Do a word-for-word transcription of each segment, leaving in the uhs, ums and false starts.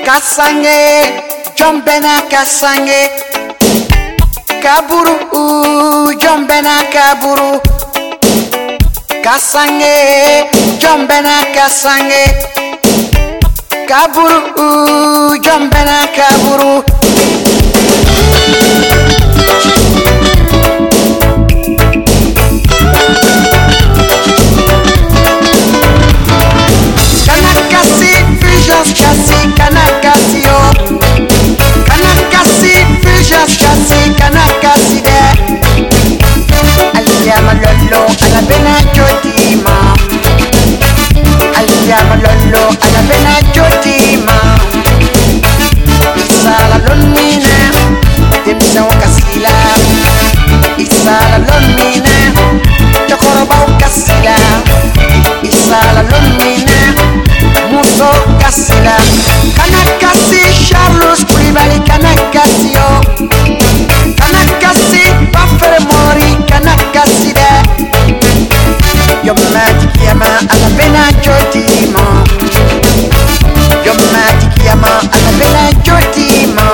Kasange, Jombena Kasange, Kaburu, Jombena Kaburu, Kasange, Jombena Kasange, Kaburu, Jombena Kaburu. Kanakasi, Fijas Kasi, Kanakasi yo. Kanakasi, Fijas Kasi, Kanakasi de. Aliyama lolo, alabena jotima. Aliyama lolo, alabena jotima. Isala lonmina, dimsa wakasila. Isala lonmina, chokoroba wakasila. Isala lonmina, muso kasila. Kanakasi, Charles Koulibaly, Kanakasi yo. Kanakasi, Bafere Mori, Kanakasi de. Yomati kiyama, alabena jotima. Yomati kiyama, alabena jotima.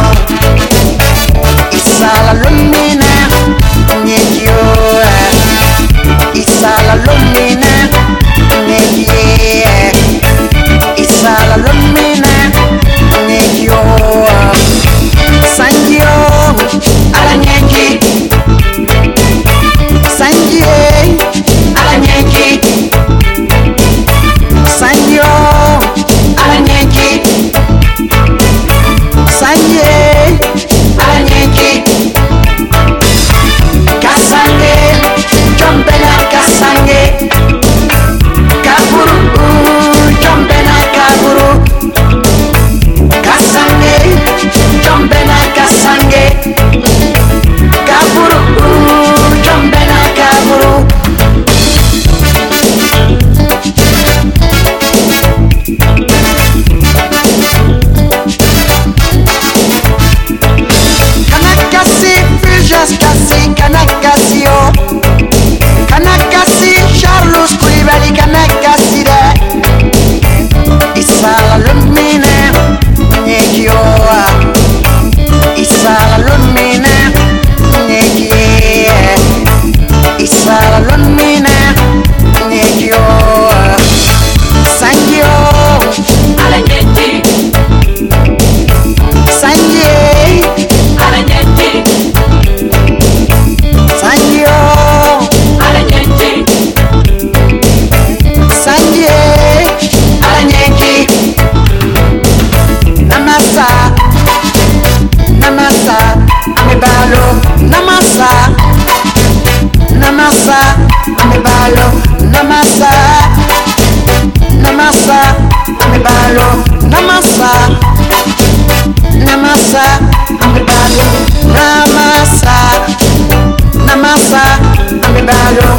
Isala lumina, nyekyo. Isala lumina, nyekye. Isala lumina, nyekyo. Sanjio, ala nyeki. Sanjie, ala nyeki. Sanjio, ala nyeki. Sanjie, ala nyeki. Kasange, Jombena Kasange. Kaburu, Jombena Kaburu. Kasange, Jombena Kasange. Kaburu, Jombena Kaburu. Kanakasi, Fijas Kasi, Kanakasi yo. Kanakasi, Charles Koulibaly, Kanakasi de. Isala lumina, nyekyo. Isala lumina, nyekye. Isala lumina, nyekyo. Sanjio, ala nyeki, Sanje, ala nyeki, Sanjio, ala nyeki, Sanje, ala nyeki. Namasa, Namasa, amebalo. Namasa, Namasa, amebalo. Namasa, Namasa, amebalo. Namasa, Namasa, amebalo. Namasa, Namasa, amebalo.